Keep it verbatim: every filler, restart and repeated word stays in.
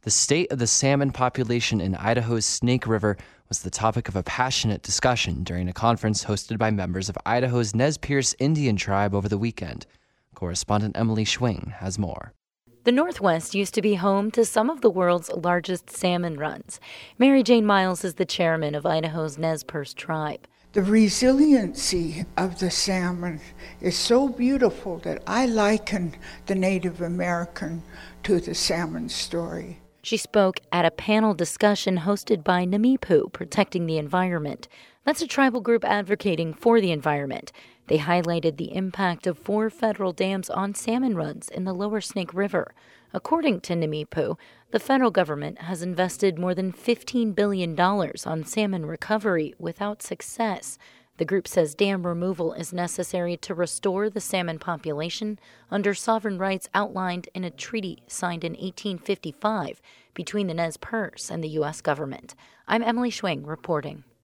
The state of the salmon population in Idaho's Snake River was the topic of a passionate discussion during a conference hosted by members of Idaho's Nez Perce Indian tribe over the weekend. Correspondent Emily Schwing has more. The Northwest used to be home to some of the world's largest salmon runs. Mary Jane Miles is the chairman of Idaho's Nez Perce tribe. The resiliency of the salmon is so beautiful that I liken the Native American to the salmon story. She spoke at a panel discussion hosted by Namipu, Protecting the Environment. That's a tribal group advocating for the environment. They highlighted the impact of four federal dams on salmon runs in the lower Snake River. According to Namipu, the federal government has invested more than fifteen billion dollars on salmon recovery without success. The group says dam removal is necessary to restore the salmon population under sovereign rights outlined in a treaty signed in eighteen fifty-five between the Nez Perce and the U S government. I'm Emily Schwing reporting.